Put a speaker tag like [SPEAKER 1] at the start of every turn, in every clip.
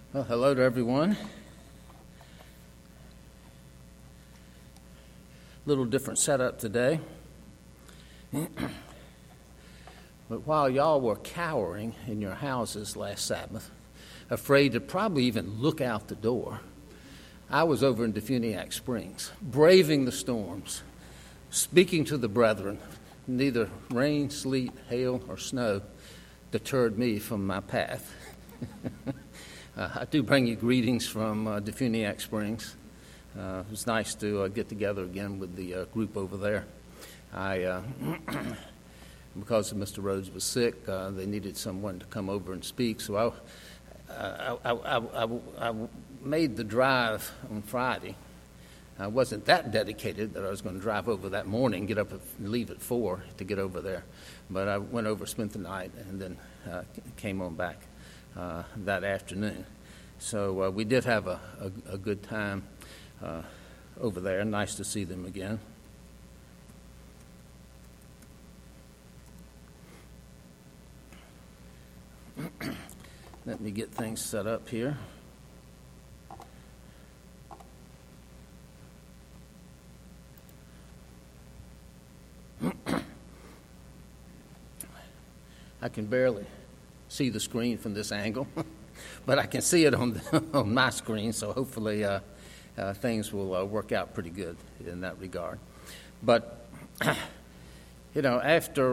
[SPEAKER 1] Well, hello to everyone. Little different setup today. But while y'all were cowering in your houses last Sabbath, afraid to probably even look out the door, I was over in Defuniak Springs, braving the storms, speaking to the brethren. Neither rain, sleet, hail, or snow deterred me from my path. I do bring you greetings from Defuniak Springs. It was nice to get together again with the group over there. Because Mr. Rhodes was sick, they needed someone to come over and speak. So I made the drive on Friday. I wasn't that dedicated that I was going to drive over that morning, get up and leave at 4 to get over there. But I went over, spent the night, and then came on back that afternoon. So we did have a good time over there. Nice to see them again. Let me get things set up here. I can barely see the screen from this angle, but I can see it on my screen, so hopefully things will work out pretty good in that regard. But, after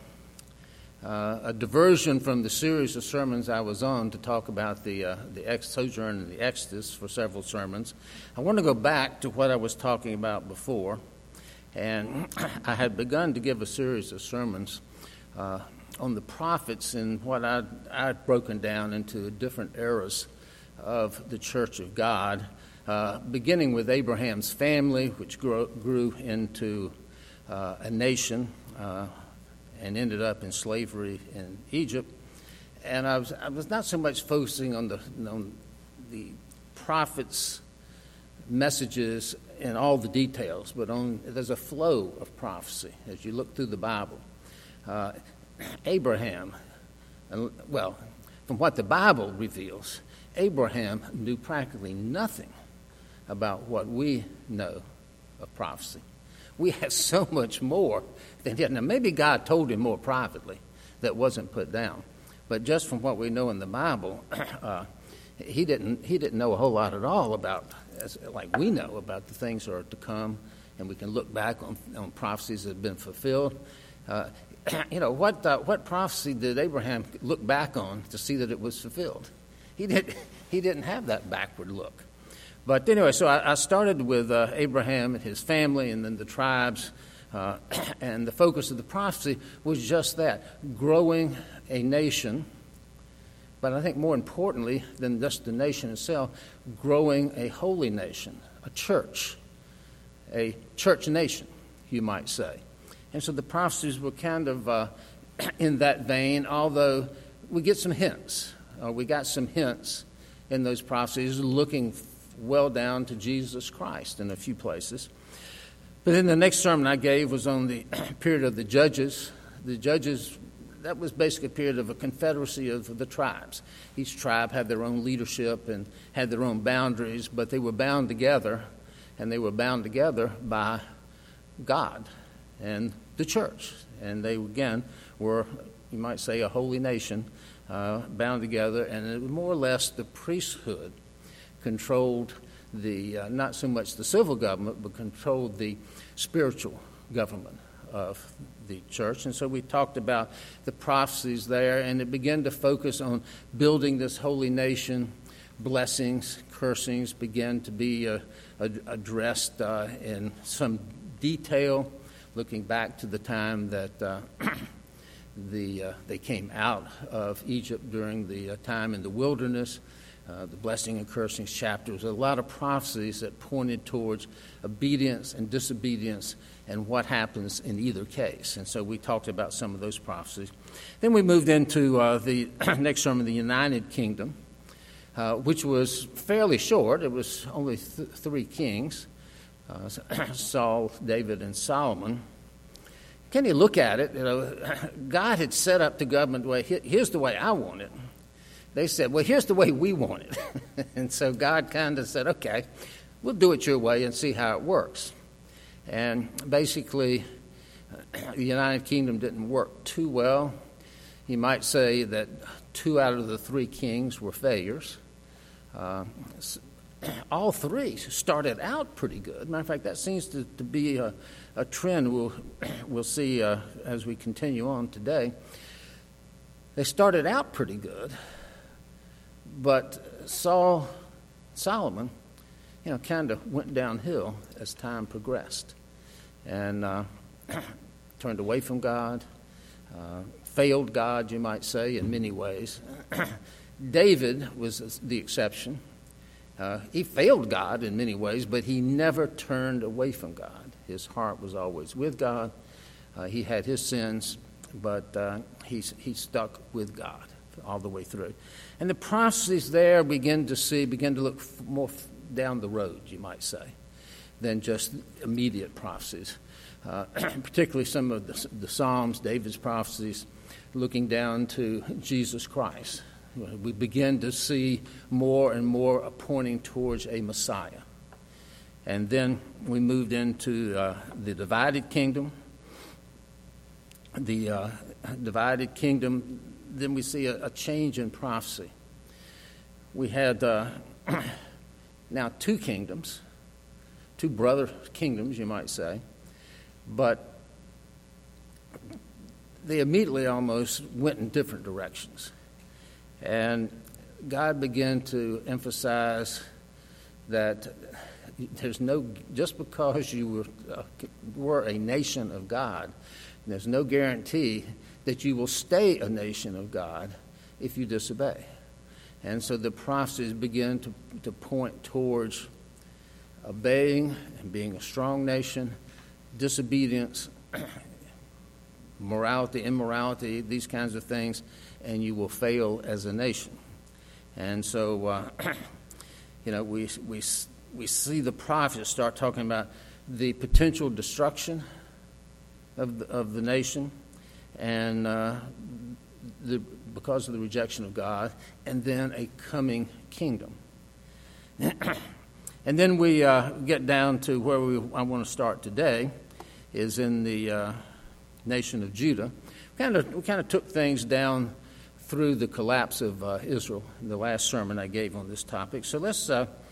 [SPEAKER 1] a diversion from the series of sermons I was on to talk about the sojourn and the Exodus for several sermons, I want to go back to what I was talking about before. And I had begun to give a series of sermons on the prophets and what I'd broken down into different eras of the Church of God, beginning with Abraham's family, which grew into a nation and ended up in slavery in Egypt. And I was not so much focusing on the prophets' messages in all the details, but there's a flow of prophecy as you look through the Bible. Abraham, from what the Bible reveals, Abraham knew practically nothing about what we know of prophecy. We have so much more than he had. Now, maybe God told him more privately that wasn't put down, but just from what we know in the Bible, he didn't know a whole lot at all about, like we know, about the things that are to come, and we can look back on prophecies that have been fulfilled. What prophecy did Abraham look back on to see that it was fulfilled? He didn't have that backward look. But anyway, so I started with Abraham and his family and then the tribes, and the focus of the prophecy was just that, growing a nation, but I think more importantly than just the nation itself, growing a holy nation, a church nation, you might say. And so the prophecies were kind of in that vein, although we get some hints. We got some hints in those prophecies looking well down to Jesus Christ in a few places. But then the next sermon I gave was on the period of the Judges. The Judges, that was basically a period of a confederacy of the tribes. Each tribe had their own leadership and had their own boundaries, but they were bound together, and they were bound together by God and the church. And they, again, were, you might say, a holy nation bound together, and it was more or less the priesthood controlled not so much the civil government, but controlled the spiritual government of the church. And so we talked about the prophecies there, and it began to focus on building this holy nation. Blessings, cursings began to be addressed in some detail, looking back to the time that they came out of Egypt during the time in the wilderness. The blessing and cursing chapters, a lot of prophecies that pointed towards obedience and disobedience and what happens in either case. And so we talked about some of those prophecies. Then we moved into the next sermon, the United Kingdom, which was fairly short. It was only 3 kings, Saul, David, and Solomon. Can you look at it? God had set up the government the way, here's the way I want it. they said, well, here's the way we want it. And so God kind of said, okay, we'll do it your way and see how it works. And basically, the United Kingdom didn't work too well. You might say that 2 out of the 3 kings were failures. All 3 started out pretty good. Matter of fact, that seems to be a trend we'll see as we continue on today. They started out pretty good, but Solomon, kind of went downhill as time progressed, and turned away from God, failed God, you might say, in many ways. David was the exception. He failed God in many ways, but he never turned away from God. His heart was always with God. He had his sins, but he stuck with God all the way through. And the prophecies there begin to look more down the road, you might say, than just immediate prophecies. Particularly some of the Psalms, David's prophecies, looking down to Jesus Christ. We begin to see more and more pointing towards a Messiah. And then we moved into the divided kingdom. The divided kingdom, then we see a change in prophecy. We had now 2 kingdoms, 2 brother kingdoms, you might say, but they immediately almost went in different directions. And God began to emphasize that just because you were a nation of God, there's no guarantee that you will stay a nation of God if you disobey. And so the prophecies begin to point towards obeying and being a strong nation, disobedience, morality, immorality, these kinds of things, and you will fail as a nation. And so, we see the prophets start talking about the potential destruction of the nation, and because of the rejection of God, and then a coming kingdom. And then we get down to where I want to start today, is in the nation of Judah. We kind of took things down through the collapse of Israel in the last sermon I gave on this topic. So let's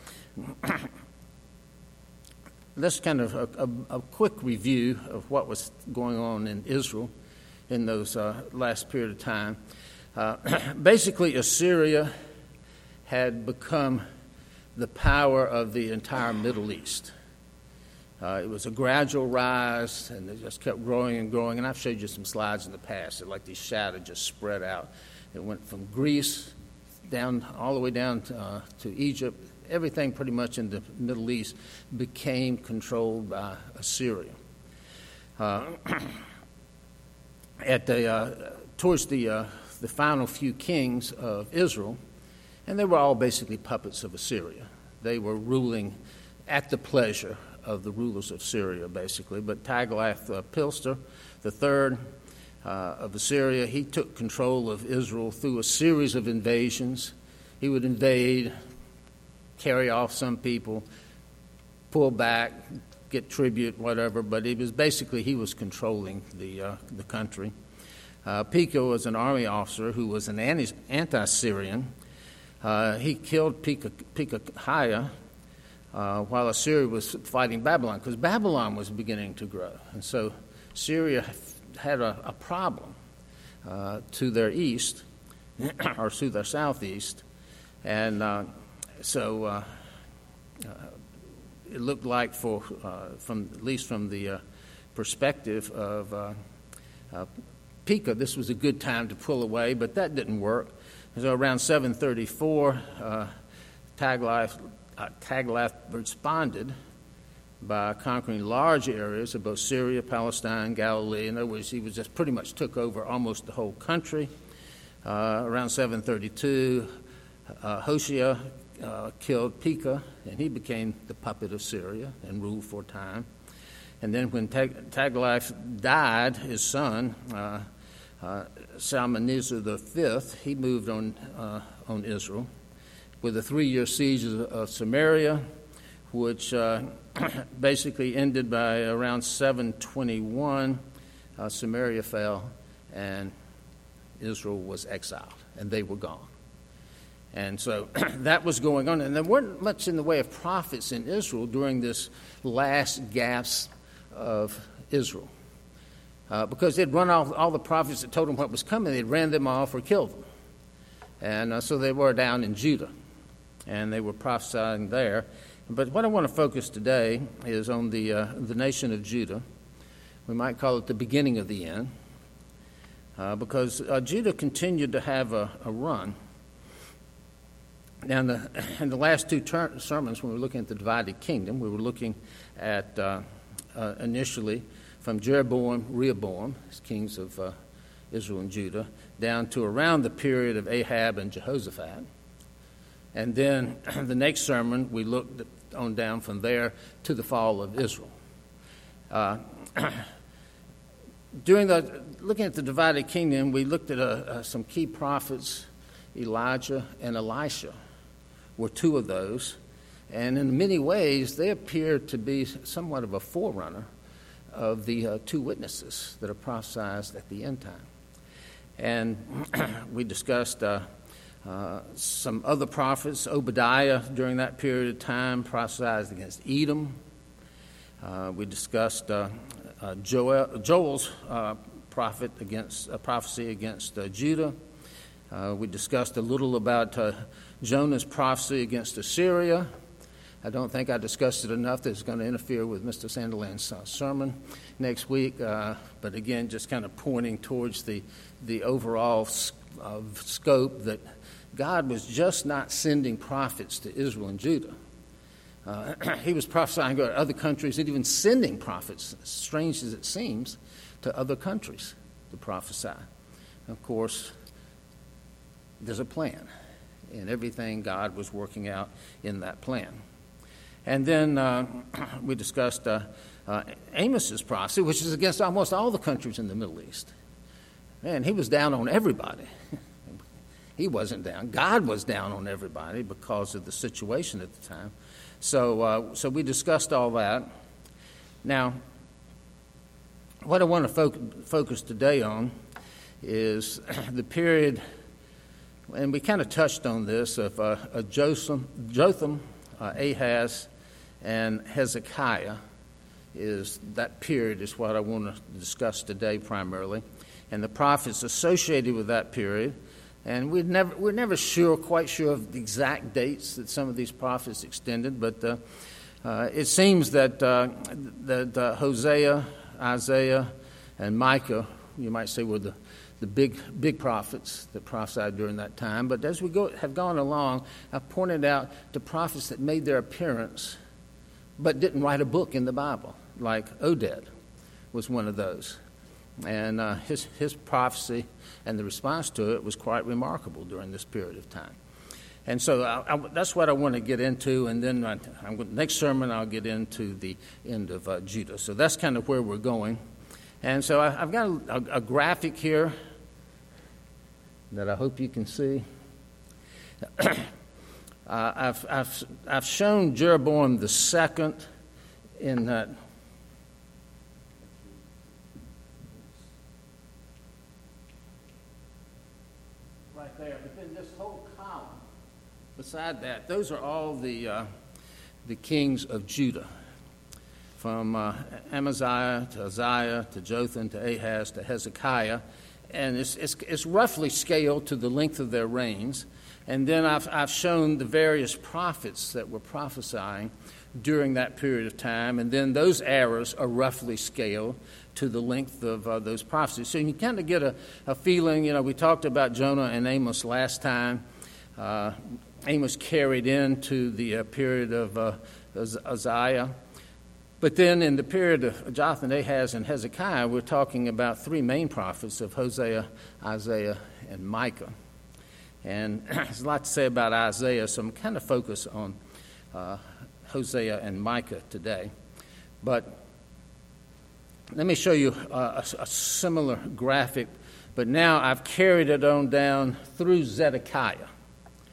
[SPEAKER 1] kind of a quick review of what was going on in Israel in those last period of time. Basically, Assyria had become the power of the entire Middle East. It was a gradual rise, and it just kept growing and growing. And I've showed you some slides in the past that like these shadows just spread out. It went from Greece down all the way down to Egypt. Everything pretty much in the Middle East became controlled by Assyria. Towards the final few kings of Israel, and they were all basically puppets of Assyria. They were ruling at the pleasure of the rulers of Syria, basically. But Tiglath-Pileser III of Assyria, he took control of Israel through a series of invasions. He would invade, carry off some people, pull back, get tribute, whatever. But he was controlling the country. Pekah was an army officer who was an anti-Syrian. He killed Pekahiah while Assyria was fighting Babylon, because Babylon was beginning to grow. And so Syria had a problem to their east, or to their southeast. And so it looked like, at least from the perspective of Pekah, this was a good time to pull away, but that didn't work. So around 734, Tiglath responded by conquering large areas of both Syria, Palestine, Galilee. In other words, he was just pretty much took over almost the whole country. Around 732, Hoshea killed Pekah, and he became the puppet of Syria and ruled for a time. And then when Tiglath died, his son, Shalmaneser V, he moved on on Israel, with a 3-year siege of Samaria, which basically ended by around 721. Samaria fell, and Israel was exiled, and they were gone. And so that was going on. And there weren't much in the way of prophets in Israel during this last gasp of Israel. Because they'd run off all the prophets that told them what was coming. They'd ran them off or killed them. And so they were down in Judah, and they were prophesying there. But what I want to focus today is on the nation of Judah. We might call it the beginning of the end, because Judah continued to have a run. Now, in the last two sermons, when we were looking at the divided kingdom, we were looking at initially from Jeroboam, Rehoboam, as kings of Israel and Judah, down to around the period of Ahab and Jehoshaphat. And then the next sermon, we looked on down from there to the fall of Israel. Looking at the divided kingdom, we looked at some key prophets. Elijah and Elisha were two of those, and in many ways they appear to be somewhat of a forerunner of the two witnesses that are prophesied at the end time. And we discussed some other prophets. Obadiah, during that period of time, prophesied against Edom. We discussed Joel's prophecy against Judah. We discussed a little about Jonah's prophecy against Assyria. I don't think I discussed it enough that it's going to interfere with Mr. Sanderland's sermon next week. But again, just kind of pointing towards the overall scope that God was just not sending prophets to Israel and Judah. He was prophesying to other countries and even sending prophets, as strange as it seems, to other countries to prophesy. Of course, there's a plan, and everything God was working out in that plan. And then we discussed Amos's prophecy, which is against almost all the countries in the Middle East. Man, he was down on everybody. He wasn't down. God was down on everybody because of the situation at the time. So we discussed all that. Now, what I want to focus today on is the period, and we kind of touched on this, of Jotham, Ahaz, and Hezekiah. That period is what I want to discuss today primarily, and the prophets associated with that period. And we're never quite sure of the exact dates that some of these prophets extended, but it seems that Hosea, Isaiah, and Micah, you might say, were the big prophets that prophesied during that time. But as we have gone along, I've pointed out the prophets that made their appearance but didn't write a book in the Bible, like Oded was one of those. And his prophecy and the response to it was quite remarkable during this period of time. And so that's what I want to get into, and then next sermon I'll get into the end of Judah. So that's kind of where we're going. And so I've got a graphic here that I hope you can see. I've shown Jeroboam the second in that. Right there, but then this whole column beside that, those are all the kings of Judah, from Amaziah to Uzziah to Jotham to Ahaz to Hezekiah, and it's roughly scaled to the length of their reigns. And then I've shown the various prophets that were prophesying during that period of time, and then those eras are roughly scaled to the length of those prophecies. So you kind of get a feeling. We talked about Jonah and Amos last time. Amos carried into the period of Uzziah. But then in the period of Jotham, Ahaz, and Hezekiah, we're talking about three main prophets of Hosea, Isaiah, and Micah. And there's a lot to say about Isaiah, so I'm kind of focused on Hosea and Micah today. But let me show you a similar graphic, but now I've carried it on down through Zedekiah.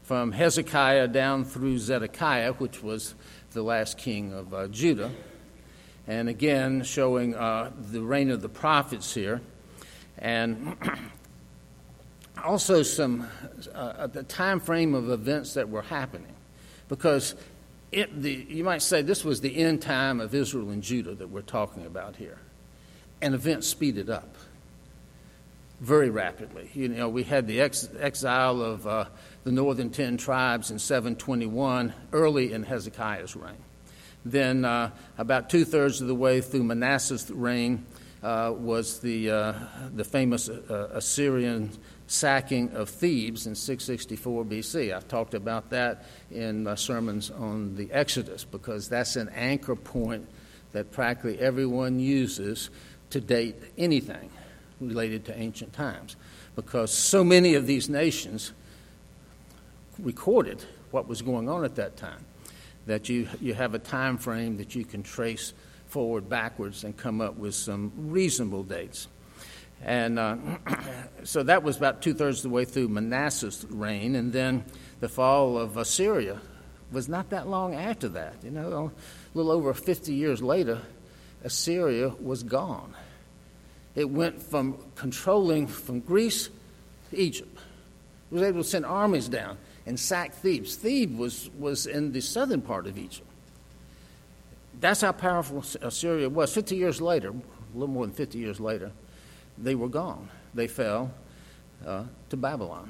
[SPEAKER 1] from Hezekiah down through Zedekiah, which was the last king of Judah. And again, showing the reign of the prophets here. And also the time frame of events that were happening. Because you might say this was the end time of Israel and Judah that we're talking about here. And events speeded up very rapidly. We had the exile of the northern 10 tribes in 721, early in Hezekiah's reign. Then about two-thirds of the way through Manasseh's reign was the famous Assyrian sacking of Thebes in 664 BC. I've talked about that in my sermons on the Exodus, because that's an anchor point that practically everyone uses to date anything related to ancient times, because so many of these nations recorded what was going on at that time that you have a time frame that you can trace forward, backwards, and come up with some reasonable dates. And so that was about two-thirds of the way through Manasseh's reign, and then the fall of Assyria was not that long after that. A little over 50 years later, Assyria was gone. It went from controlling from Greece to Egypt. It was able to send armies down and sack Thebes. Thebes was in the southern part of Egypt. That's how powerful Assyria was. 50 years later, a little more than 50 years later, they were gone. They fell to Babylon.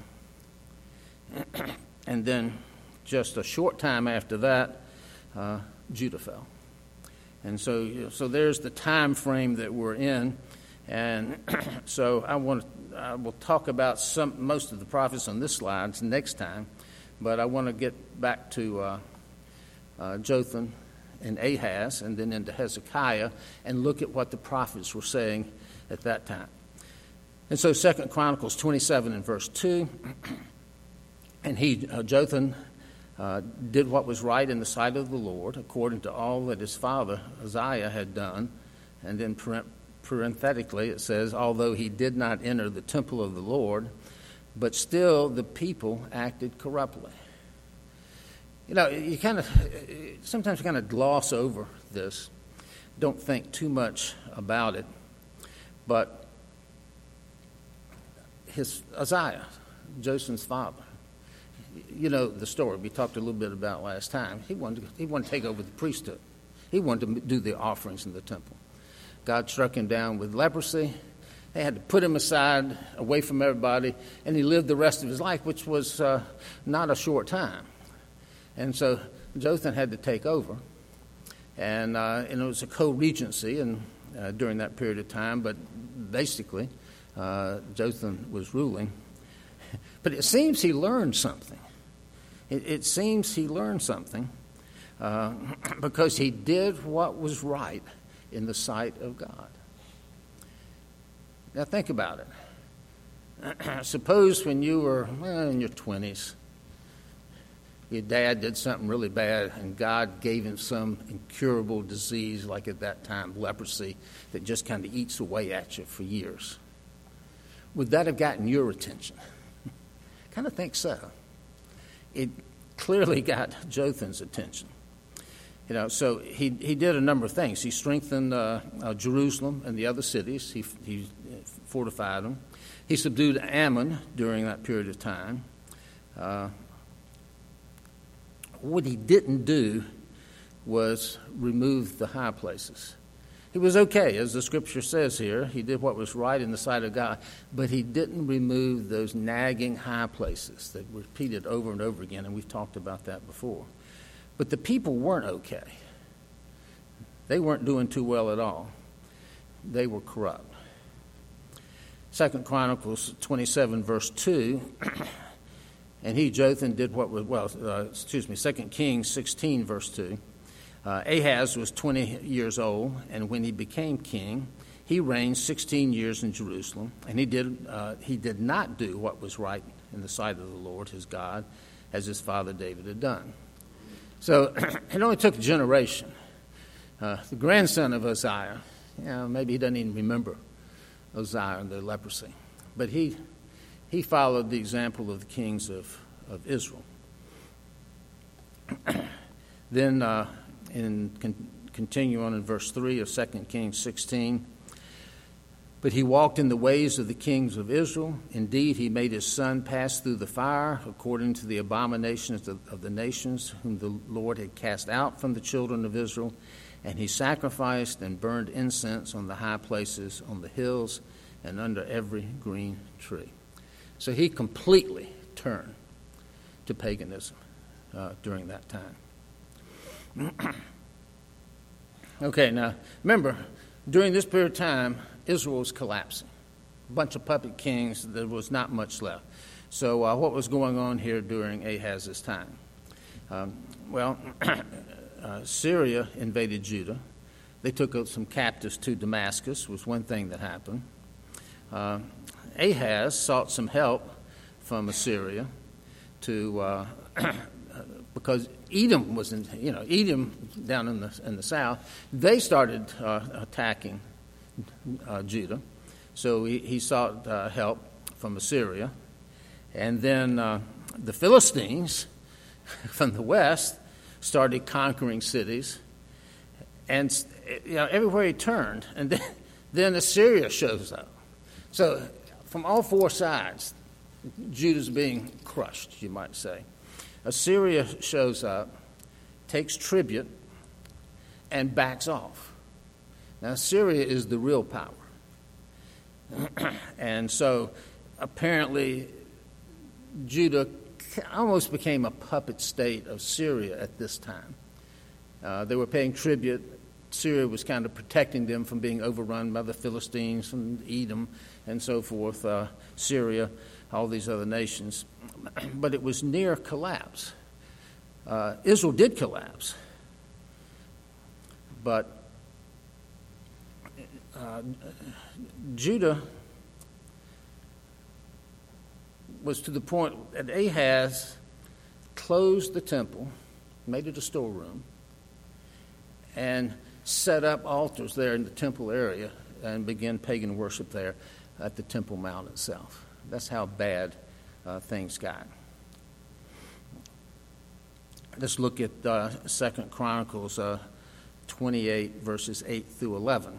[SPEAKER 1] And then just a short time after that, Judah fell. And so there's the time frame that we're in. And so I will talk about most of the prophets on this slide next time, but I want to get back to Jotham and Ahaz and then into Hezekiah and look at what the prophets were saying at that time. And so 2 Chronicles 27 and verse 2, and Jotham did what was right in the sight of the Lord, according to all that his father Uzziah had done. And then parenthetically it says, although he did not enter the temple of the Lord, but still the people acted corruptly. You sometimes kind of gloss over this, don't think too much about it, but Uzziah, Jotham's father, the story we talked a little bit about last time. He wanted to take over the priesthood. He wanted to do the offerings in the temple. God struck him down with leprosy. They had to put him aside, away from everybody, and he lived the rest of his life, which was not a short time. And so Jotham had to take over, and it was a co-regency during that period of time, but basically Jotham was ruling. But it seems he learned something. It seems he learned something because he did what was right in the sight of God. Now think about it. Suppose when you were in your 20s, your dad did something really bad and God gave him some incurable disease, like at that time, leprosy, that just kind of eats away at you for years. Would that have gotten your attention? Kind of think so. It clearly got Jotham's attention. So he did a number of things. He strengthened Jerusalem and the other cities. He fortified them. He subdued Ammon during that period of time. What he didn't do was remove the high places. He was okay, as the scripture says here. He did what was right in the sight of God, but he didn't remove those nagging high places that were repeated over and over again, and we've talked about that before. But the people weren't okay. They weren't doing too well at all. They were corrupt. 2 Chronicles 27, verse 2, and he, Jotham, did what was, 2 Kings 16, verse 2. Ahaz was 20 years old, and when he became king, he reigned 16 years in Jerusalem, and he did not do what was right in the sight of the Lord his God, as his father David had done. So it only took a generation. The grandson of Uzziah, maybe he doesn't even remember Uzziah and the leprosy, but he followed the example of the kings of Israel. Then, continue on in verse 3 of 2 Kings 16. But he walked in the ways of the kings of Israel. Indeed, he made his son pass through the fire, according to the abominations of the nations whom the Lord had cast out from the children of Israel. And he sacrificed and burned incense on the high places, on the hills, and under every green tree. So he completely turned to paganism during that time. Okay, now remember, during this period of time, Israel was collapsing. A bunch of puppet kings, there was not much left. So what was going on here during Ahaz's time? Syria invaded Judah. They took some captives to Damascus, was one thing that happened. Ahaz sought some help from Assyria because Edom was Edom down in the south. They started attacking Judah, so he sought help from Assyria, and then the Philistines from the west started conquering cities, and everywhere he turned, and then Assyria shows up. So from all four sides, Judah's being crushed, you might say. Assyria shows up, takes tribute, and backs off. Now, Syria is the real power. And so, apparently, Judah almost became a puppet state of Syria at this time. They were paying tribute. Syria was kind of protecting them from being overrun by the Philistines and Edom and so forth, Syria, all these other nations. But it was near collapse. Israel did collapse. But Judah was to the point that Ahaz closed the temple, made it a storeroom, and set up altars there in the temple area and began pagan worship there at the Temple Mount itself. That's how bad things got. Let's look at 2 Chronicles 28, verses 8 through 11.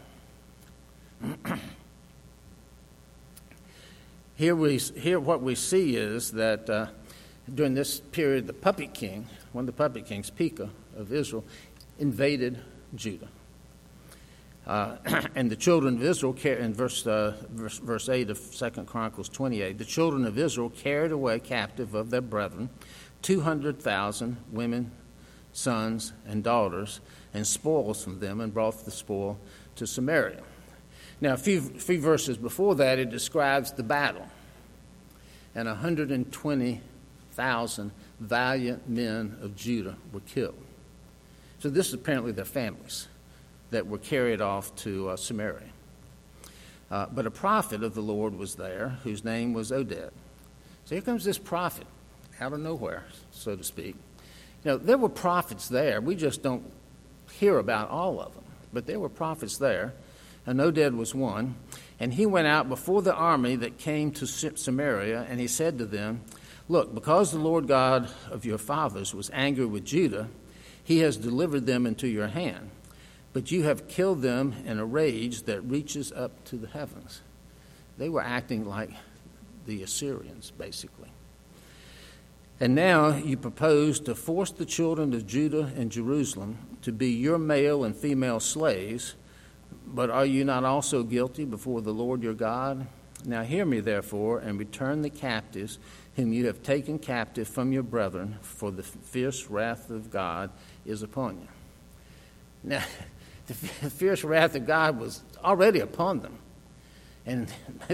[SPEAKER 1] Here what we see is that during this period, the puppet king, one of the puppet kings, Pekah of Israel, invaded Judah. And the children of Israel, in verse 8 of 2 Chronicles 28, the children of Israel carried away captive of their brethren 200,000 women, sons, and daughters, and spoils from them, and brought the spoil to Samaria. Now, a few verses before that, it describes the battle. And 120,000 valiant men of Judah were killed. So this is apparently their families that were carried off to Samaria. But a prophet of the Lord was there, whose name was Oded. So here comes this prophet, out of nowhere, so to speak. There were prophets there. We just don't hear about all of them. But there were prophets there. And Oded was one. And he went out before the army that came to Samaria, and he said to them, "Look, because the Lord God of your fathers was angry with Judah, he has delivered them into your hand. But you have killed them in a rage that reaches up to the heavens." They were acting like the Assyrians, basically. "And now you propose to force the children of Judah and Jerusalem to be your male and female slaves, but are you not also guilty before the Lord your God? Now hear me, therefore, and return the captives whom you have taken captive from your brethren, for the fierce wrath of God is upon you." Now, the fierce wrath of God was already upon them. And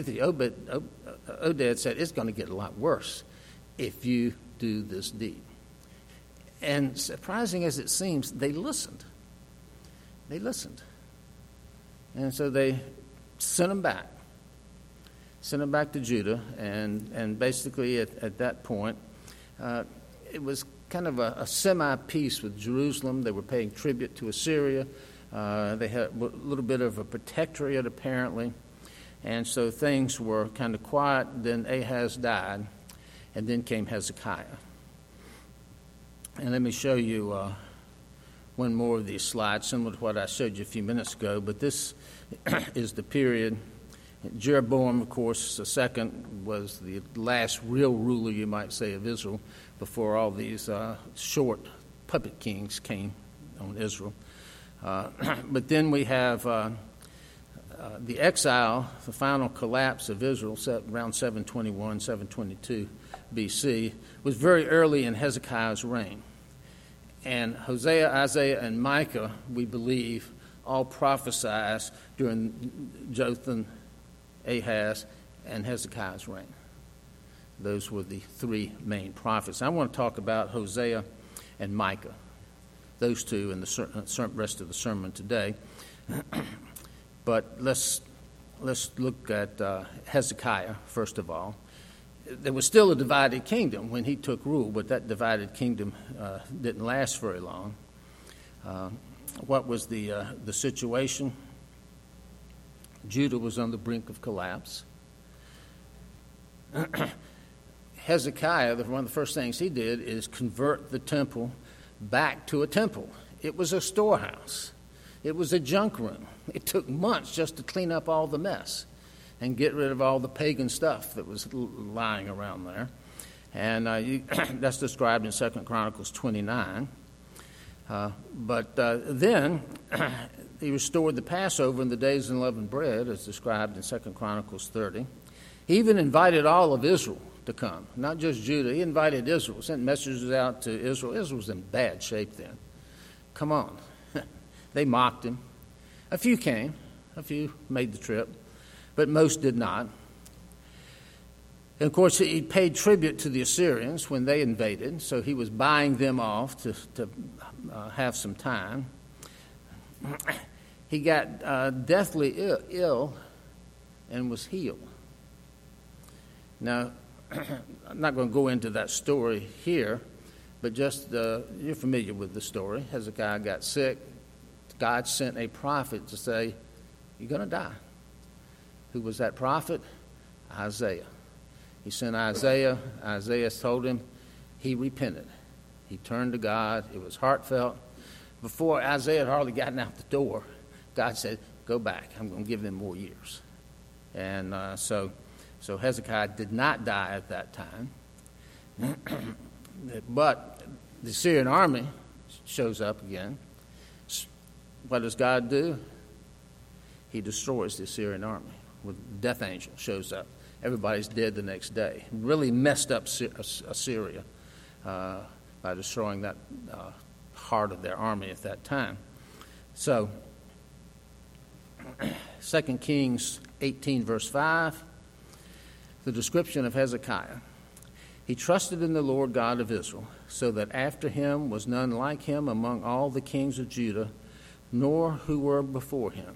[SPEAKER 1] Oded said, it's going to get a lot worse if you do this deed. And surprising as it seems, they listened. They listened. And so they sent them back to Judah, and basically at that point, it was kind of a semi-peace with Jerusalem. They were paying tribute to Assyria. They had a little bit of a protectorate, apparently, and so things were kind of quiet. Then Ahaz died, and then came Hezekiah. And let me show you one more of these slides, similar to what I showed you a few minutes ago. But this is the period. Jeroboam, of course, the second, was the last real ruler, you might say, of Israel before all these short puppet kings came on Israel. But then we have the exile, the final collapse of Israel, set around 721, 722 BC, was very early in Hezekiah's reign. And Hosea, Isaiah, and Micah, we believe, all prophesied during Jotham, Ahaz, and Hezekiah's reign. Those were the three main prophets. I want to talk about Hosea and Micah, those two in the rest of the sermon today. But let's look at Hezekiah, first of all. There was still a divided kingdom when he took rule, but that divided kingdom didn't last very long. What was the situation? Judah was on the brink of collapse. Hezekiah, one of the first things he did is convert the temple back to a temple. It was a storehouse. It was a junk room. It took months just to clean up all the mess and get rid of all the pagan stuff that was lying around there. And that's described in 2 Chronicles 29. But then he restored the Passover and the days of unleavened bread, as described in 2 Chronicles 30. He even invited all of Israel to come, not just Judah. He invited Israel, sent messengers out to Israel. Israel was in bad shape then. Come on. They mocked him. A few came. A few made the trip. But most did not. And of course, he paid tribute to the Assyrians when they invaded, so he was buying them off to have some time. He got deathly ill and was healed. Now, I'm not going to go into that story here, but just you're familiar with the story. Hezekiah got sick. God sent a prophet to say, "You're going to die." Who was that prophet? Isaiah. He sent Isaiah. Isaiah told him he repented. He turned to God. It was heartfelt. Before Isaiah had hardly gotten out the door, God said, "Go back. I'm going to give them more years." And so Hezekiah did not die at that time. But the Assyrian army shows up again. What does God do? He destroys the Assyrian army. The death angel shows up. Everybody's dead the next day. Really messed up Assyria by destroying that heart of their army at that time. So, 2 Kings 18, verse 5, the description of Hezekiah. He trusted in the Lord God of Israel, so that after him was none like him among all the kings of Judah, nor who were before him.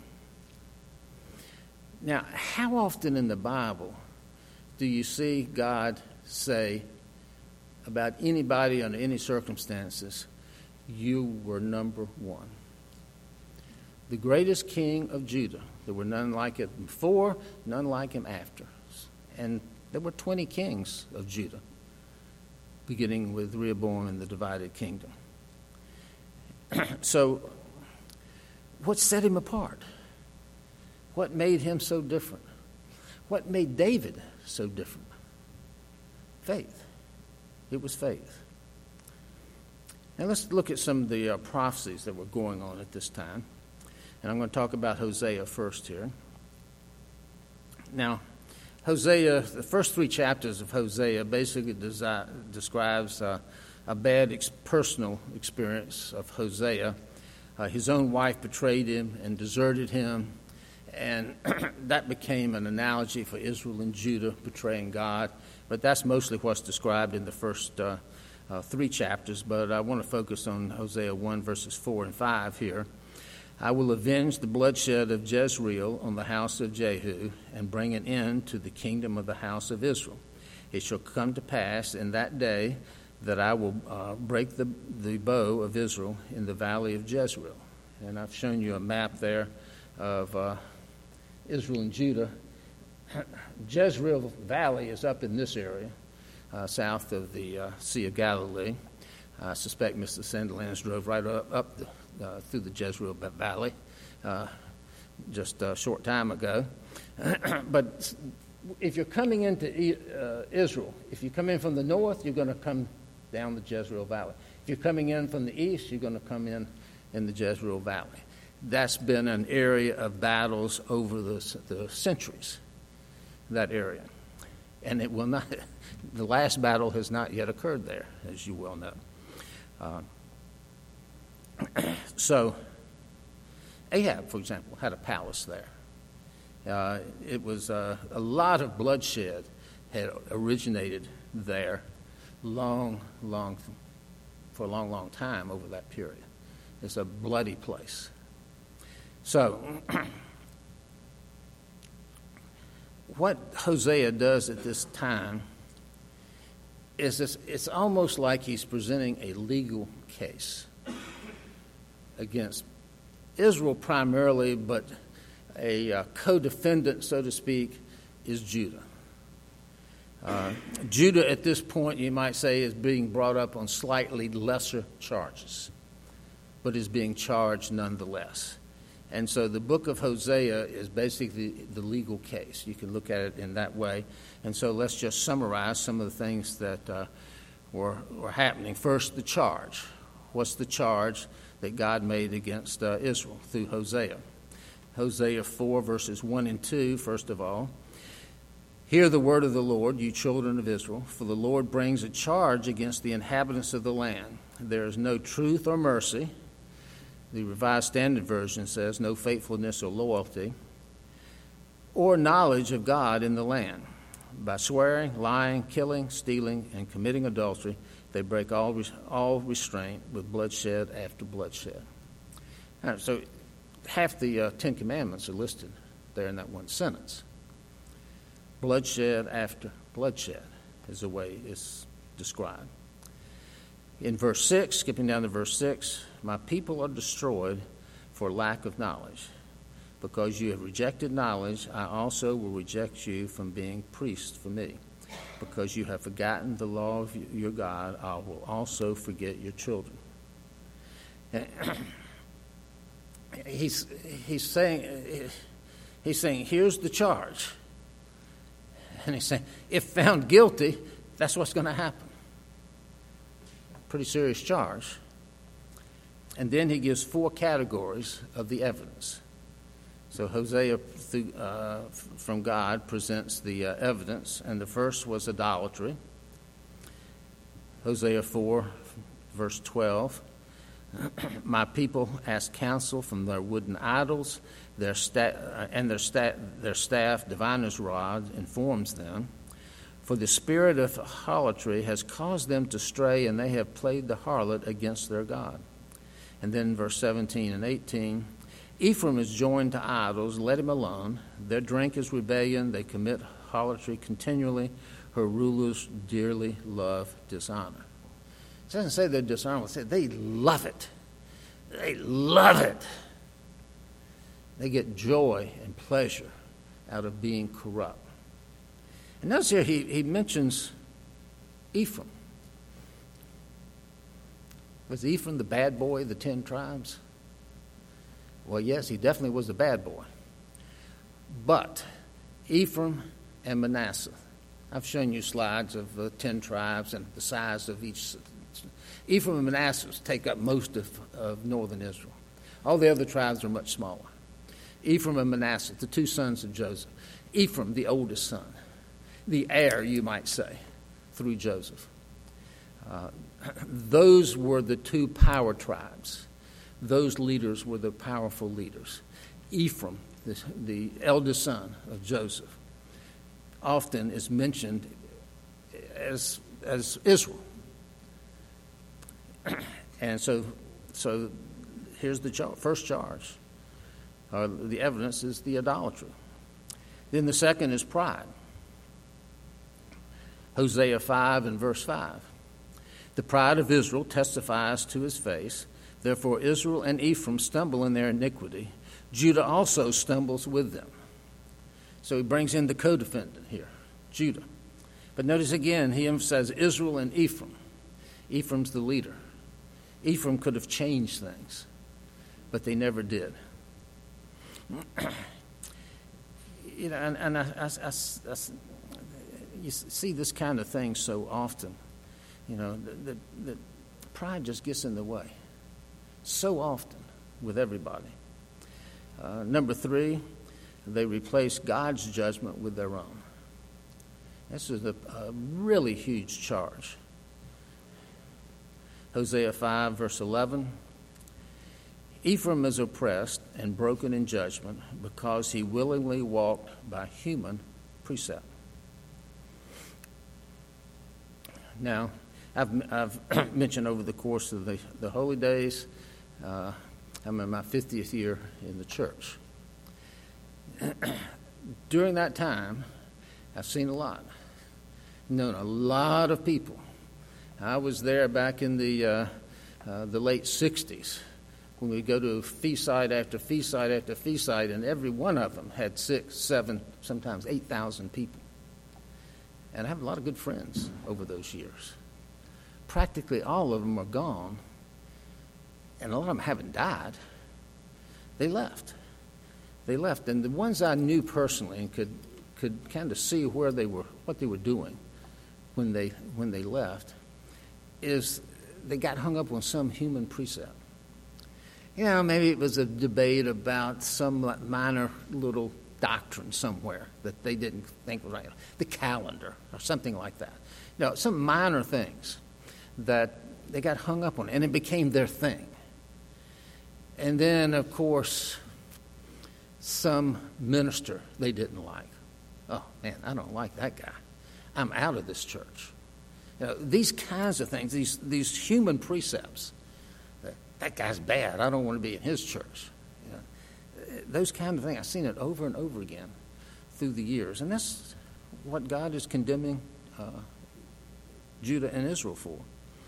[SPEAKER 1] Now, how often in the Bible do you see God say about anybody under any circumstances, "You were number one"? The greatest king of Judah. There were none like it before, none like him after. And there were 20 kings of Judah, beginning with Rehoboam and the divided kingdom. So, what set him apart? What made him so different? What made David so different? Faith. It was faith. Now let's look at some of the prophecies that were going on at this time. And I'm going to talk about Hosea first here. Now, Hosea, the first three chapters of Hosea basically describes a bad personal experience of Hosea. His own wife betrayed him and deserted him. And that became an analogy for Israel and Judah betraying God. But that's mostly what's described in the first three chapters. But I want to focus on Hosea 1, verses 4 and 5 here. "I will avenge the bloodshed of Jezreel on the house of Jehu and bring an end to the kingdom of the house of Israel. It shall come to pass in that day that I will break the bow of Israel in the valley of Jezreel." And I've shown you a map there of Israel and Judah. Jezreel Valley is up in this area, south of the Sea of Galilee. I suspect Mr. Sandilands drove right up through the Jezreel Valley just a short time ago. But if you're coming into Israel, if you come in from the north, you're going to come down the Jezreel Valley. If you're coming in from the east, you're going to come in the Jezreel Valley. That's been an area of battles over the centuries, that area. And it will not, the last battle has not yet occurred there, as you well know. So Ahab, for example, had a palace there. It was a lot of bloodshed had originated there for a long time over that period. It's a bloody place. So what Hosea does at this time is it's almost like he's presenting a legal case against Israel primarily, but a co-defendant, so to speak, is Judah. Judah at this point, you might say, is being brought up on slightly lesser charges, but is being charged nonetheless. And so the book of Hosea is basically the legal case. You can look at it in that way. And so let's just summarize some of the things that were happening. First, the charge. What's the charge that God made against Israel through Hosea? Hosea 4, verses 1 and 2, first of all. Hear the word of the Lord, you children of Israel, for the Lord brings a charge against the inhabitants of the land. There is no truth or mercy. The Revised Standard Version says, no faithfulness or loyalty, or knowledge of God in the land. By swearing, lying, killing, stealing, and committing adultery, they break all restraint with bloodshed after bloodshed. All right, so half the Ten Commandments are listed there in that one sentence. Bloodshed after bloodshed is the way it's described. In verse 6, skipping down to verse 6, my people are destroyed for lack of knowledge. Because you have rejected knowledge, I also will reject you from being priests for me. Because you have forgotten the law of your God, I will also forget your children. He's saying, here's the charge. And he's saying, if found guilty, that's what's going to happen. Pretty serious charge. And then he gives 4 categories of the evidence. So Hosea, from God, presents the evidence, and the first was idolatry. Hosea 4, verse 12. My people ask counsel from their wooden idols, their staff, diviner's rod, informs them. For the spirit of harlotry has caused them to stray, and they have played the harlot against their God. And then verse 17 and 18, Ephraim is joined to idols, let him alone. Their drink is rebellion, they commit harlotry continually. Her rulers dearly love dishonor. It doesn't say they're dishonorable, it says they love it. They love it. They get joy and pleasure out of being corrupt. And notice here he mentions Ephraim. Was Ephraim the bad boy of the 10 tribes? Well, yes, he definitely was the bad boy. But Ephraim and Manasseh, I've shown you slides of the 10 tribes and the size of each. Ephraim and Manasseh take up most of northern Israel. All the other tribes are much smaller. Ephraim and Manasseh, the 2 sons of Joseph. Ephraim, the oldest son, the heir, you might say, through Joseph. Those were the 2 power tribes. Those leaders were the powerful leaders. Ephraim, the eldest son of Joseph, often is mentioned as Israel. And so here's the first charge. The evidence is the idolatry. Then the second is pride. Hosea 5 and verse 5. The pride of Israel testifies to his face. Therefore Israel and Ephraim stumble in their iniquity. Judah also stumbles with them. So he brings in the co-defendant here, Judah. But notice again, he emphasizes Israel and Ephraim. Ephraim's the leader. Ephraim could have changed things, but they never did. You know, and you see this kind of thing so often. You know, that pride just gets in the way so often with everybody. Number 3, they replace God's judgment with their own. This is a really huge charge. Hosea 5, verse 11. Ephraim is oppressed and broken in judgment because he willingly walked by human precept. Now, I've mentioned over the course of the holy days, I'm in my 50th year in the church. During that time, I've seen a lot, known a lot of people. I was there back in the late 60s when we go to feast site after feast site after feast site, and every one of them had 6, 7, sometimes 8,000 people. And I have a lot of good friends over those years. Practically all of them are gone, and a lot of them haven't died. They left. And the ones I knew personally and could kind of see where they were, what they were doing when they left, is they got hung up on some human precept. You know, maybe it was a debate about some minor little doctrine somewhere that they didn't think was right. The calendar or something like that. You know, some minor things that they got hung up on, and it became their thing. And then, of course, some minister they didn't like. Oh, man, I don't like that guy. I'm out of this church. You know, these kinds of things, these human precepts. That guy's bad. I don't want to be in his church. You know, those kind of things. I've seen it over and over again through the years. And that's what God is condemning Judah and Israel for.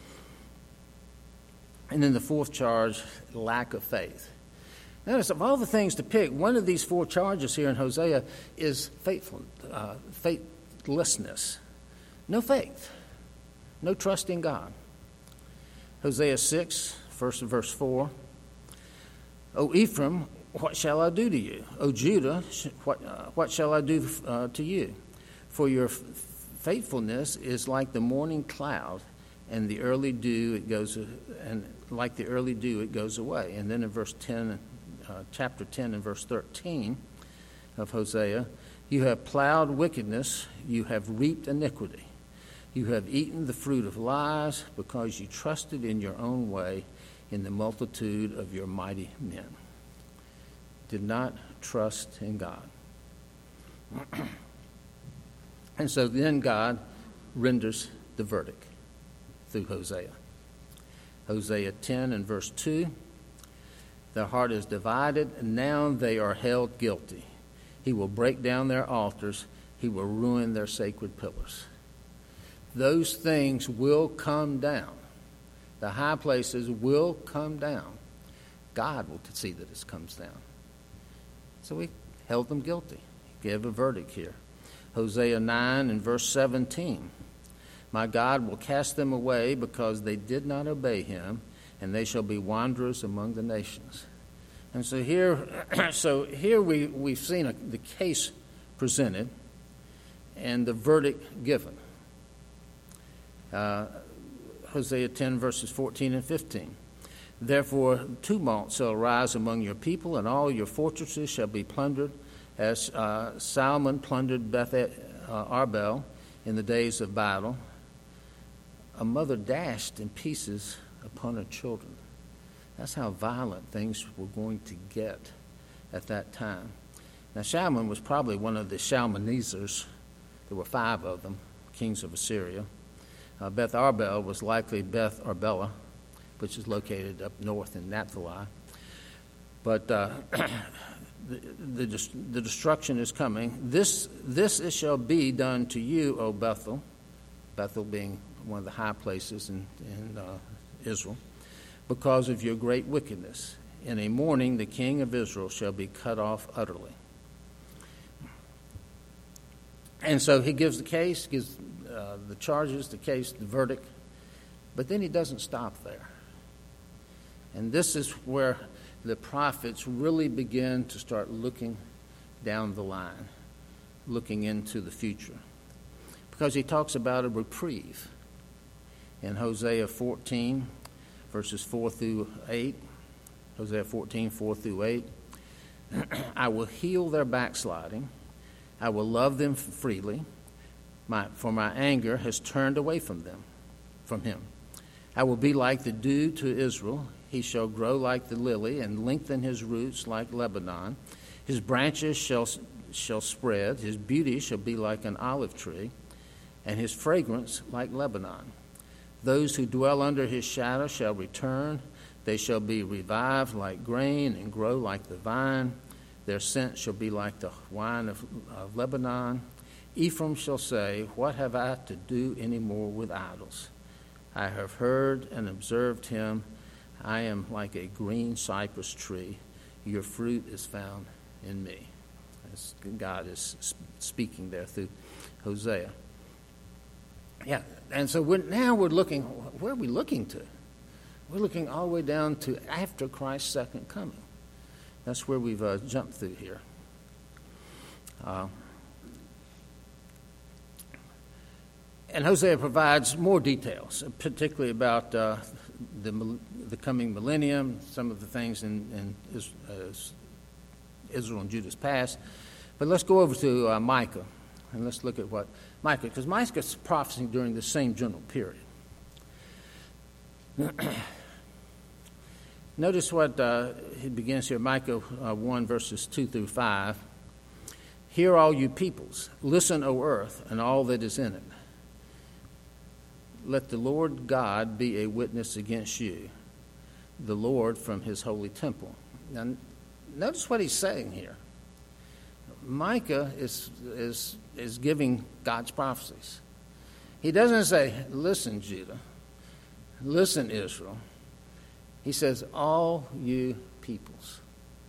[SPEAKER 1] And then the 4th charge, lack of faith. Notice, of all the things to pick, one of these 4 charges here in Hosea is faithlessness. No faith. No trust in God. Hosea 6, verse 4. O Ephraim, what shall I do to you? O Judah, what shall I do to you? For your faithfulness is like the morning cloud, and the early dew it goes, and like the early dew it goes away. And then in verse 10, chapter 10 and verse 13 of Hosea, you have plowed wickedness, you have reaped iniquity. You have eaten the fruit of lies because you trusted in your own way in the multitude of your mighty men. Did not trust in God. And so then God renders the verdict through Hosea. Hosea 10 and verse 2, their heart is divided, and now they are held guilty. He will break down their altars. He will ruin their sacred pillars. Those things will come down. The high places will come down. God will see that it comes down. So he held them guilty. He gave a verdict here. Hosea 9 and verse 17. My God will cast them away because they did not obey him, and they shall be wanderers among the nations. And so here we've seen the case presented and the verdict given. Hosea 10, verses 14 and 15. Therefore, tumult shall arise among your people, and all your fortresses shall be plundered, as Salmon plundered Beth Arbel in the days of battle. A mother dashed in pieces upon her children. That's how violent things were going to get at that time. Now, Shalman was probably one of the Shalmanezers. There were 5 of them, kings of Assyria. Beth Arbel was likely Beth Arbela, which is located up north in Naphtali. But the destruction is coming. This it shall be done to you, O Bethel, Bethel being one of the high places in Israel, because of your great wickedness. In a morning the king of Israel shall be cut off utterly. And so he gives the case, gives the charges, the case, the verdict, but then he doesn't stop there. And this is where the prophets really begin to start looking down the line, looking into the future. Because he talks about a reprieve in Hosea 14, verses 4 through 8. Hosea 14, 4 through 8. I will heal their backsliding. I will love them freely, for my anger has turned away from him. I will be like the dew to Israel. He shall grow like the lily and lengthen his roots like Lebanon. His branches shall spread. His beauty shall be like an olive tree, and his fragrance like Lebanon. Those who dwell under his shadow shall return. They shall be revived like grain and grow like the vine. Their scent shall be like the wine of Lebanon. Ephraim shall say, what have I to do any more with idols? I have heard and observed him. I am like a green cypress tree. Your fruit is found in me. As God is speaking there through Hosea. Yeah, and so now we're looking, where are we looking to? We're looking all the way down to after Christ's second coming. That's where we've jumped through here. And Hosea provides more details, particularly about the coming millennium, some of the things in Israel and Judah's past. But let's go over to Micah, and let's look at what Micah, because Micah's prophesying during the same general period. Notice what he begins here, Micah 1, verses 2 through 5. Hear, all you peoples, listen, O earth, and all that is in it. Let the Lord God be a witness against you, the Lord from his holy temple. Now, notice what he's saying here. Micah is giving God's prophecies. He doesn't say, listen, Judah, listen, Israel. He says, all you peoples,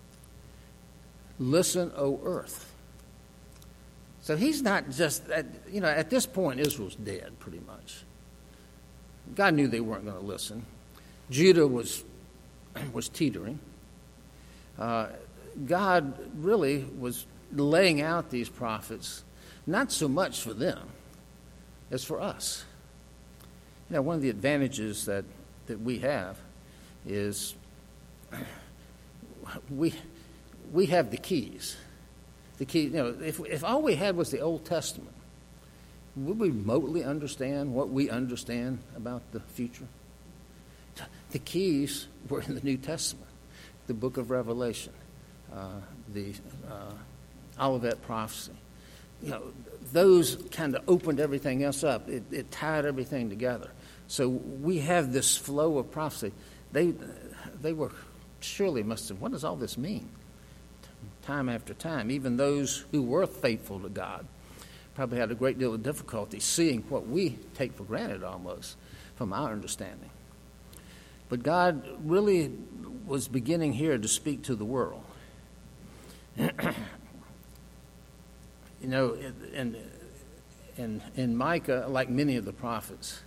[SPEAKER 1] listen, O earth. So he's not just, at this point, Israel's dead pretty much. God knew they weren't going to listen. Judah was teetering. God really was laying out these prophets, not so much for them as for us. One of the advantages that we have is we have the keys. The key, if all we had was the Old Testament, would we remotely understand what we understand about the future? The keys were in the New Testament, the book of Revelation, the Olivet prophecy. Those kind of opened everything else up. It tied everything together. So we have this flow of prophecy. They were surely must have, what does all this mean? Time after time, even those who were faithful to God probably had a great deal of difficulty seeing what we take for granted almost from our understanding. But God really was beginning here to speak to the world. In Micah, like many of the prophets,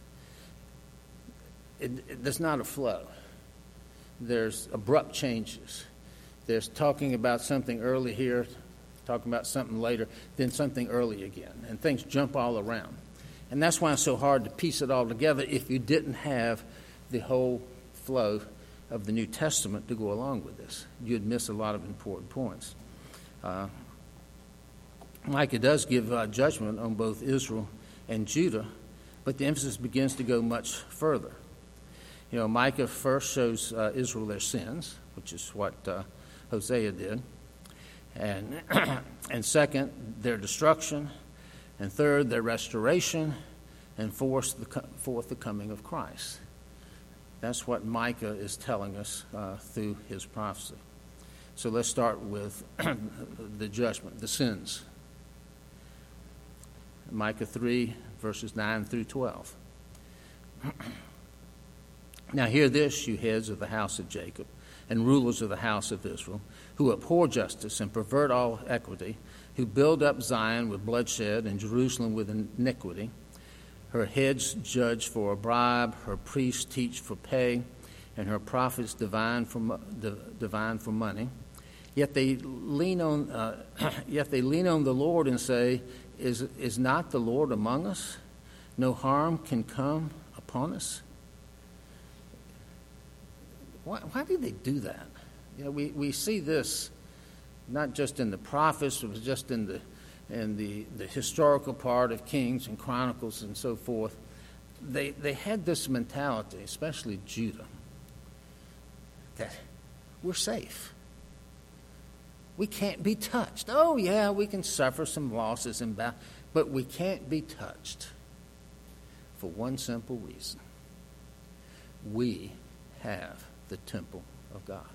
[SPEAKER 1] there's not a flow. There's abrupt changes. There's talking about something early here, talking about something later, then something early again. And things jump all around. And that's why it's so hard to piece it all together if you didn't have the whole flow of the New Testament to go along with this. You'd miss a lot of important points. Micah does give judgment on both Israel and Judah, but the emphasis begins to go much further. Micah first shows Israel their sins, which is what Hosea did. And second, their destruction. And third, their restoration. And fourth, the coming of Christ. That's what Micah is telling us through his prophecy. So let's start with the judgment, the sins. Micah 3, verses 9 through 12. Now hear this, you heads of the house of Jacob, and rulers of the house of Israel, who abhor justice and pervert all equity, who build up Zion with bloodshed and Jerusalem with iniquity. Her heads judge for a bribe, her priests teach for pay, and her prophets divine for money. Yet they lean on the Lord and say, Is not the Lord among us? No harm can come upon us. Why do they do that? We see this not just in the prophets, but just in the historical part of Kings and Chronicles and so forth. They had this mentality, especially Judah, that we're safe. We can't be touched. Oh, yeah, we can suffer some losses, but we can't be touched for one simple reason. We have the temple of God.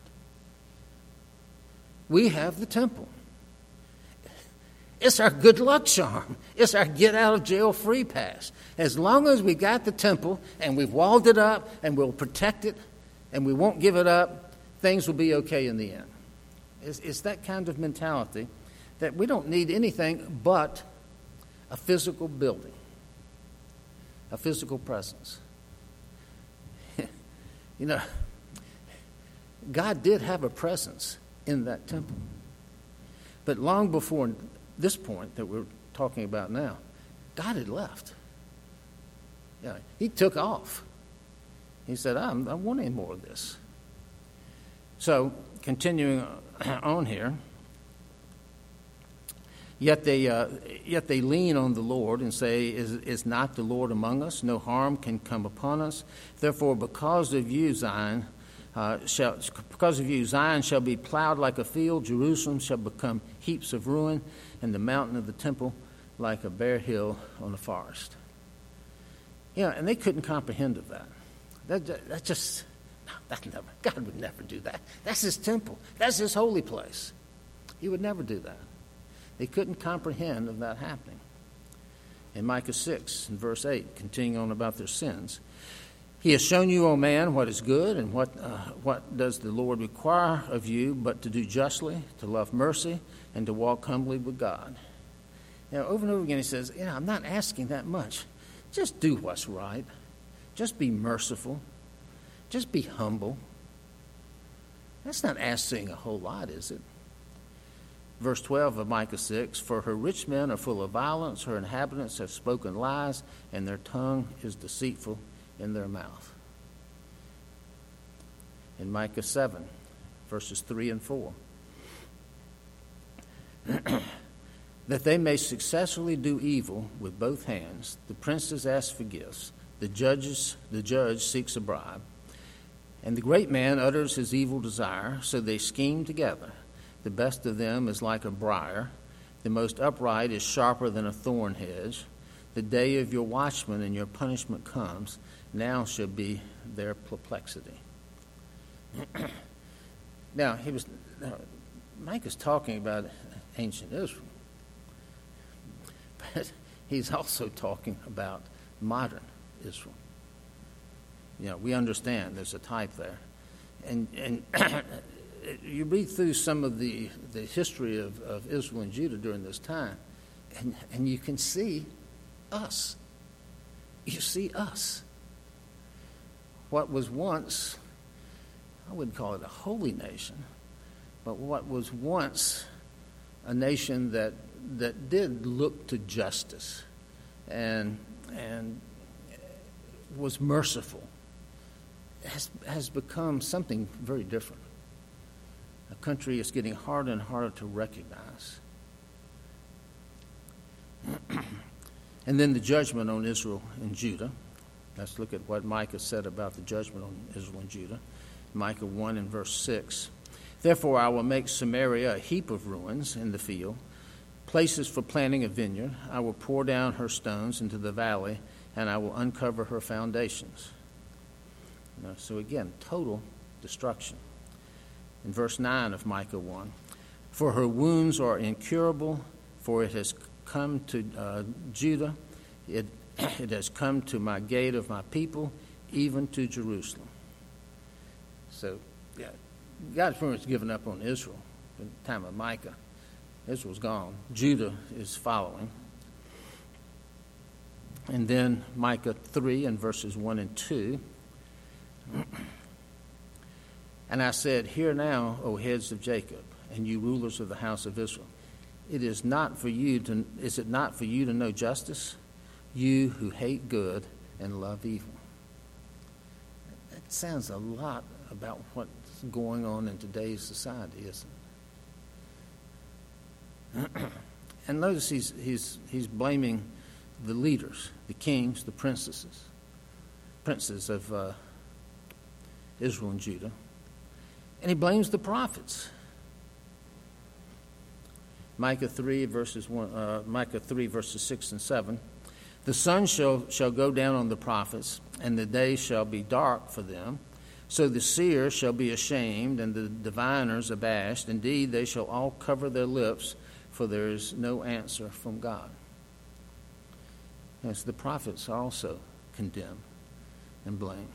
[SPEAKER 1] We have the temple. It's our good luck charm. It's our get out of jail free pass. As long as we got the temple and we've walled it up and we'll protect it and we won't give it up, things will be okay in the end. It's that kind of mentality that we don't need anything but a physical building, a physical presence. God did have a presence in that temple. But long before this point that we're talking about now, God had left. He took off. He said, I don't want any more of this. So, continuing on here, yet they lean on the Lord and say, Is not the Lord among us? No harm can come upon us. Therefore, because of you, Zion shall be plowed like a field. Jerusalem shall become heaps of ruin, and the mountain of the temple like a bare hill on the forest. And they couldn't comprehend of that. God would never do that. That's his temple. That's his holy place. He would never do that. They couldn't comprehend of that happening. In Micah 6, in verse 8, continuing on about their sins, He has shown you, O man, what is good, and what does the Lord require of you but to do justly, to love mercy, and to walk humbly with God. Over and over again he says, I'm not asking that much. Just do what's right. Just be merciful. Just be humble. That's not asking a whole lot, is it? Verse 12 of Micah 6, For her rich men are full of violence, her inhabitants have spoken lies, and their tongue is deceitful in their mouth. In Micah 7, verses 3 and 4, that they may successfully do evil with both hands, the princes ask for gifts, the judge seeks a bribe, and the great man utters his evil desire, so they scheme together. The best of them is like a briar, the most upright is sharper than a thorn hedge. The day of your watchman and your punishment comes, now shall be their perplexity. Now, Mike is talking about ancient Israel, but he's also talking about modern Israel. We understand there's a type there. And you read through some of the history of Israel and Judah during this time, and you can see us. You see us. What was once, I wouldn't call it a holy nation, but what was once a nation that did look to justice and was merciful, has become something very different. A country is getting harder and harder to recognize. And then the judgment on Israel and Judah. Let's look at what Micah said about the judgment on Israel and Judah. Micah 1 and verse 6. Therefore I will make Samaria a heap of ruins in the field, places for planting a vineyard. I will pour down her stones into the valley, and I will uncover her foundations. So again, total destruction. In verse 9 of Micah 1, For her wounds are incurable, for it has come to Judah, it has come to my gate of my people, even to Jerusalem. So, God's pretty much given up on Israel in the time of Micah. Israel's gone. Judah is following. And then Micah 3 and verses 1 and 2. And I said, hear now, O heads of Jacob, and you rulers of the house of Israel. Is it not for you to know justice, you who hate good and love evil? That sounds a lot about what's going on in today's society, isn't it? And notice he's blaming the leaders, the kings, the princes of Israel and Judah. And he blames the prophets. Micah 3, verses 6 and 7. The sun shall go down on the prophets, and the day shall be dark for them. So the seers shall be ashamed, and the diviners abashed. Indeed, they shall all cover their lips, for there is no answer from God. Yes, the prophets are also condemned and blamed.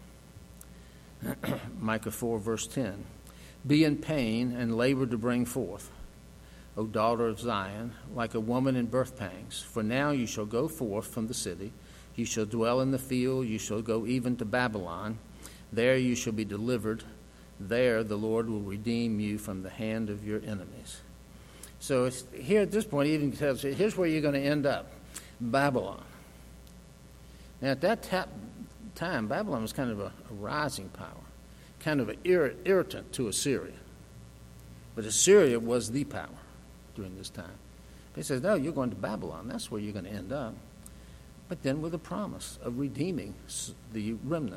[SPEAKER 1] Micah 4, verse 10. Be in pain and labor to bring forth, O daughter of Zion, like a woman in birth pangs. For now you shall go forth from the city. You shall dwell in the field. You shall go even to Babylon. There you shall be delivered. There the Lord will redeem you from the hand of your enemies. So it's, here at this point, he even tells you, here's where you're going to end up, Babylon. Now at that time, Babylon was kind of a rising power, kind of an irritant to Assyria. But Assyria was the power during this time. He says, no, you're going to Babylon. That's where you're going to end up. But then with a promise of redeeming the remnant.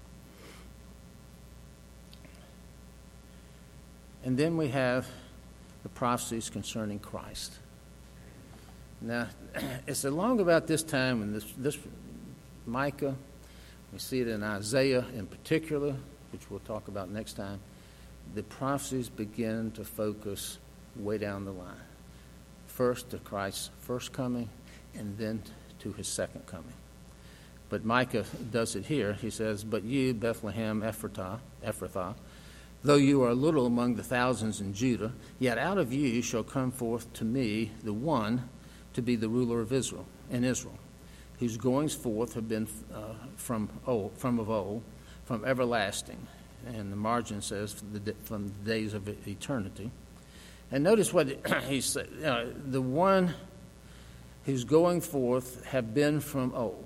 [SPEAKER 1] And then we have the prophecies concerning Christ. Now, it's along about this time when this Micah, we see it in Isaiah in particular, which we'll talk about next time, the prophecies begin to focus way down the line. First to Christ's first coming, and then to his second coming. But Micah does it here. He says, but you, Bethlehem Ephrathah, though you are little among the thousands in Judah, yet out of you shall come forth to me the one to be the ruler of Israel, whose goings forth have been from of old, from everlasting. And the margin says, from the days of eternity. And notice what he said, the one whose going forth have been from old.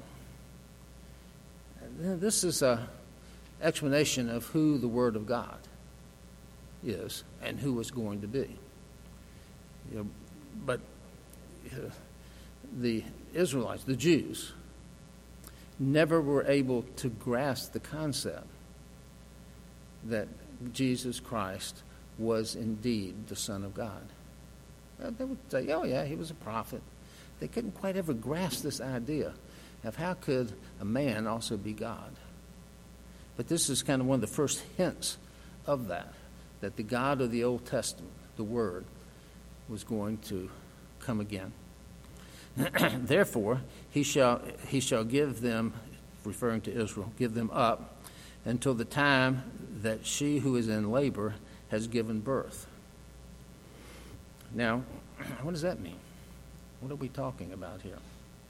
[SPEAKER 1] This is an explanation of who the Word of God is and who it's going to be. But the Israelites, the Jews, never were able to grasp the concept that Jesus Christ was indeed the Son of God. They would say, oh yeah, he was a prophet. They couldn't quite ever grasp this idea of how could a man also be God. But this is kind of one of the first hints of that the God of the Old Testament, the Word, was going to come again. Therefore, he shall give them, referring to Israel, give them up until the time that she who is in labor has given birth. Now, what does that mean? What are we talking about here?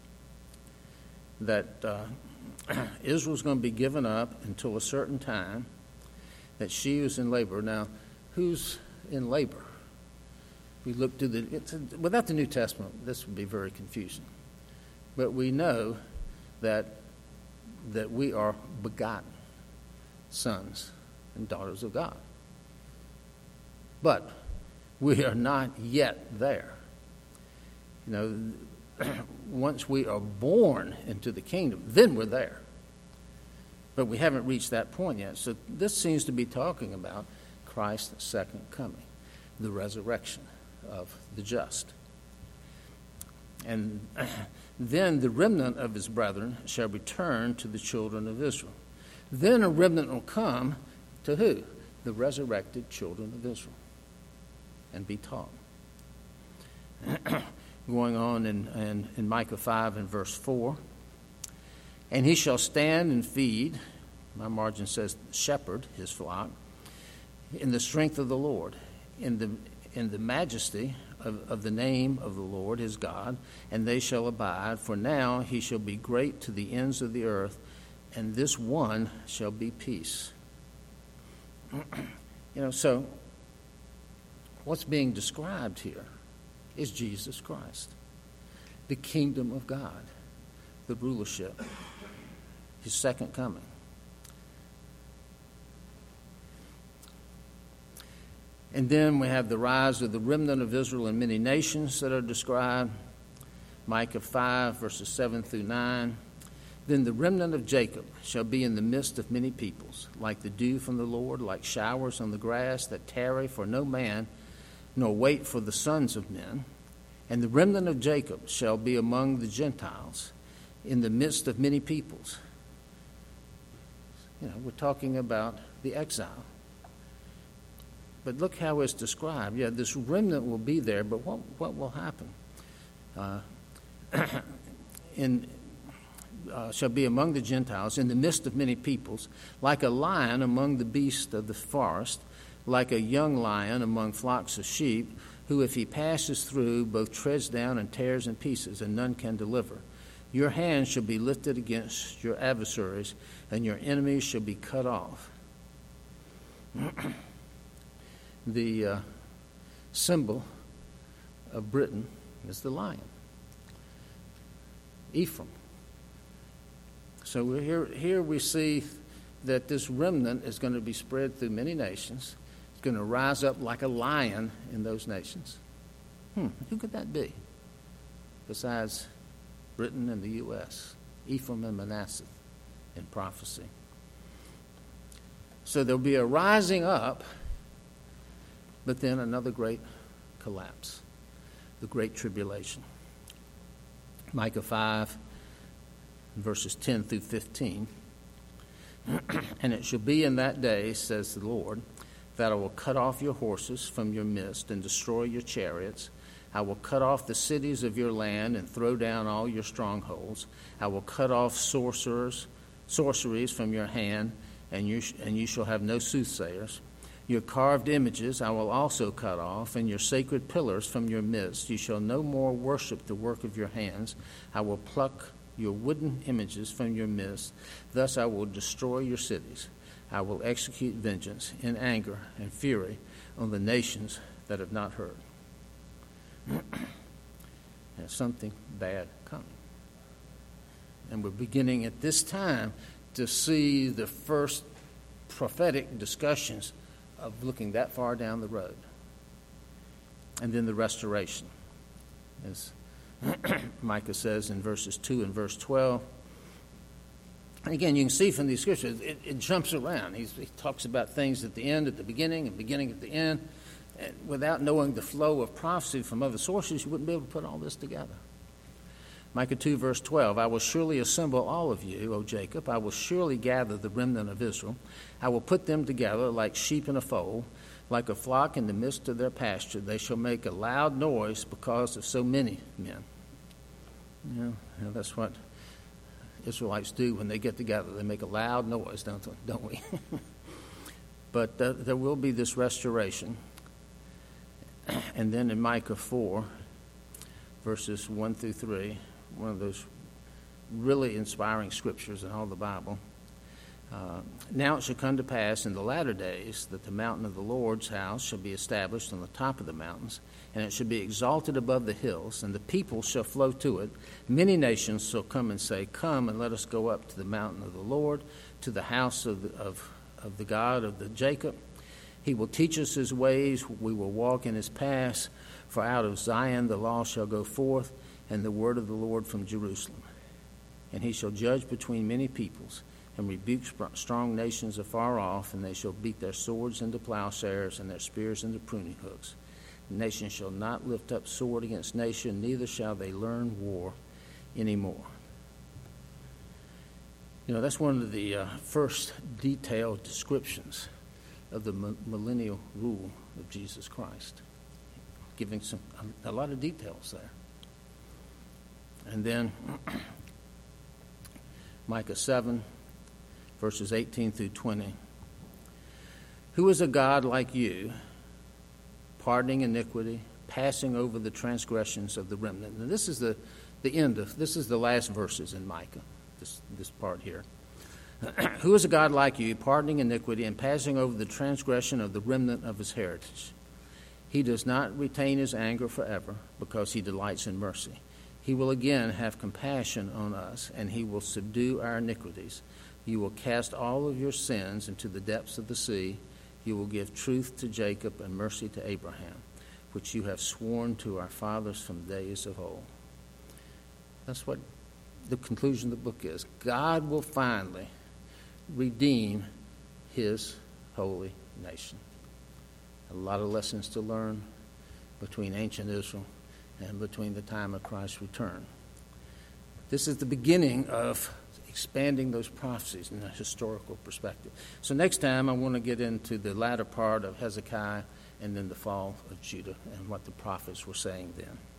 [SPEAKER 1] That Israel's going to be given up until a certain time, that she who's in labor. Now, who's in labor? We look to without the New Testament, this would be very confusing. But we know that we are begotten sons and daughters of God. But we are not yet there. Once we are born into the kingdom, then we're there. But we haven't reached that point yet. So this seems to be talking about Christ's second coming, the resurrection of the just. And then the remnant of his brethren shall return to the children of Israel. Then a remnant will come to who? The resurrected children of Israel, and be taught. Going on in Micah 5 and verse 4. And he shall stand and feed, my margin says shepherd his flock, in the strength of the Lord, in the majesty of the name of the Lord his God, and they shall abide. For now he shall be great to the ends of the earth, and this one shall be peace. So what's being described here is Jesus Christ, the kingdom of God, the rulership, his second coming. And then we have the rise of the remnant of Israel in many nations that are described. Micah 5, verses 7 through 9. Then the remnant of Jacob shall be in the midst of many peoples, like the dew from the Lord, like showers on the grass that tarry for no man, nor wait for the sons of men. And the remnant of Jacob shall be among the Gentiles, in the midst of many peoples. We're talking about the exile. But look how it's described. Yeah, this remnant will be there, but what will happen? Shall be among the Gentiles, in the midst of many peoples, like a lion among the beasts of the forest, like a young lion among flocks of sheep, who if he passes through both treads down and tears in pieces, and none can deliver. Your hand shall be lifted against your adversaries, and your enemies shall be cut off. The symbol of Britain is the lion, Ephraim. So here we see that this remnant is going to be spread through many nations. It's going to rise up like a lion in those nations. Who could that be besides Britain and the U.S., Ephraim and Manasseh in prophecy? So there'll be a rising up, but then another great collapse, the Great Tribulation. Micah 5, verses 10 through 15. And it shall be in that day, says the Lord, that I will cut off your horses from your midst and destroy your chariots. I will cut off the cities of your land and throw down all your strongholds. I will cut off sorceries from your hand, and you shall have no soothsayers. Your carved images I will also cut off, and your sacred pillars from your midst. You shall no more worship the work of your hands. I will pluck your wooden images from your midst. Thus I will destroy your cities. I will execute vengeance in anger and fury on the nations that have not heard. There's something bad coming. And we're beginning at this time to see the first prophetic discussions of looking that far down the road. And then the restoration, as Micah says in verses 2 and verse 12. And again, you can see from these scriptures, it jumps around. He talks about things at the end, at the beginning, and beginning at the end. And without knowing the flow of prophecy from other sources, you wouldn't be able to put all this together. Micah 2, verse 12, I will surely assemble all of you, O Jacob. I will surely gather the remnant of Israel. I will put them together like sheep in a fold, like a flock in the midst of their pasture. They shall make a loud noise because of so many men. That's what Israelites do when they get together. They make a loud noise, don't we? But there will be this restoration. And then in Micah 4, verses 1 through 3, one of those really inspiring scriptures in all the Bible. Now it shall come to pass in the latter days that the mountain of the Lord's house shall be established on the top of the mountains, and it shall be exalted above the hills, and the people shall flow to it. Many nations shall come and say, Come, and let us go up to the mountain of the Lord, to the house of the God of the Jacob. He will teach us his ways, we will walk in his paths, for out of Zion the law shall go forth, and the word of the Lord from Jerusalem. And he shall judge between many peoples, and rebuke strong nations afar off, and they shall beat their swords into plowshares and their spears into pruning hooks. Nation shall not lift up sword against nation, neither shall they learn war anymore. That's one of the first detailed descriptions of the millennial rule of Jesus Christ, giving a lot of details there. And then Micah 7, verses 18 through 20. Who is a God like you, pardoning iniquity, passing over the transgressions of the remnant? And this is the end of, this is the last verses in Micah, this part here. Who is a God like you, pardoning iniquity and passing over the transgression of the remnant of his heritage? He does not retain his anger forever, because he delights in mercy. He will again have compassion on us, and he will subdue our iniquities. You will cast all of your sins into the depths of the sea. You will give truth to Jacob and mercy to Abraham, which you have sworn to our fathers from days of old. That's what the conclusion of the book is. God will finally redeem his holy nation. A lot of lessons to learn between ancient Israel and between the time of Christ's return. This is the beginning of expanding those prophecies in a historical perspective. So next time I want to get into the latter part of Hezekiah and then the fall of Judah and what the prophets were saying then.